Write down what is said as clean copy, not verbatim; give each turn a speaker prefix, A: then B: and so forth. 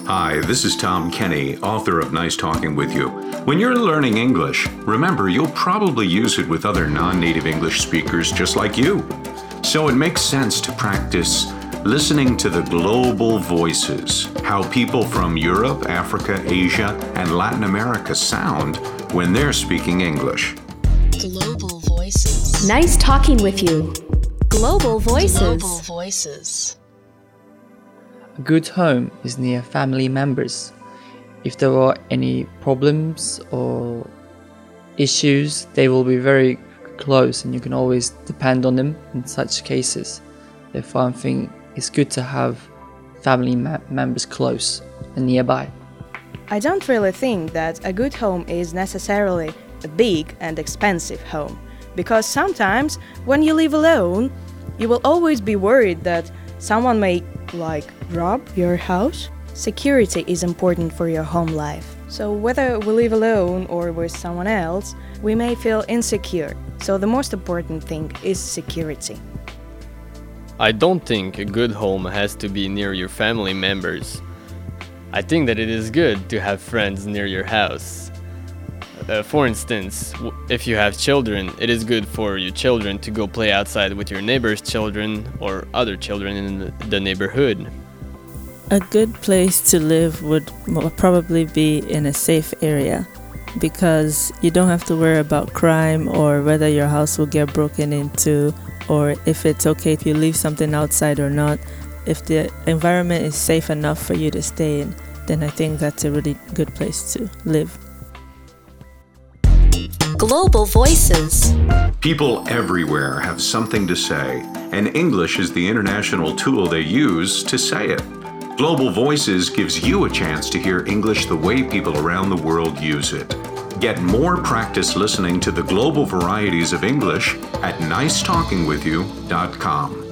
A: Hi, this is Tom Kenny, author of Nice Talking With You. When you're learning English, remember you'll probably use it with other non-native English speakers just like you. So it makes sense to practice listening to the global voices, how people from Europe, Africa, Asia, and Latin America sound when they're speaking English.
B: Global Voices.
C: Nice talking with you. Global Voices.
B: Global Voices.
D: A good home is near family members. If there are any problems or issues, they will be very close and you can always depend on them in such cases. Therefore, I think it's good to have family members close and nearby.
E: I don't really think that a good home is necessarily a big and expensive home, because sometimes when you live alone, you will always be worried that someone may rob your house. Security is important for your home life. So whether we live alone or with someone else, we may feel insecure. So the most important thing is security.
F: I don't think a good home has to be near your family members. I think that it is good to have friends near your house. For instance, if you have children, it is good for your children to go play outside with your neighbor's children or other children in the neighborhood.
G: A good place to live would probably be in a safe area, because you don't have to worry about crime or whether your house will get broken into, or if it's okay if you leave something outside or not. If the environment is safe enough for you to stay in, then I think that's a really good place to live.
B: Global Voices.
A: People everywhere have something to say, and English is the international tool they use to say it. Global Voices gives you a chance to hear English the way people around the world use it. Get more practice listening to the global varieties of English at nicetalkingwithyou.com.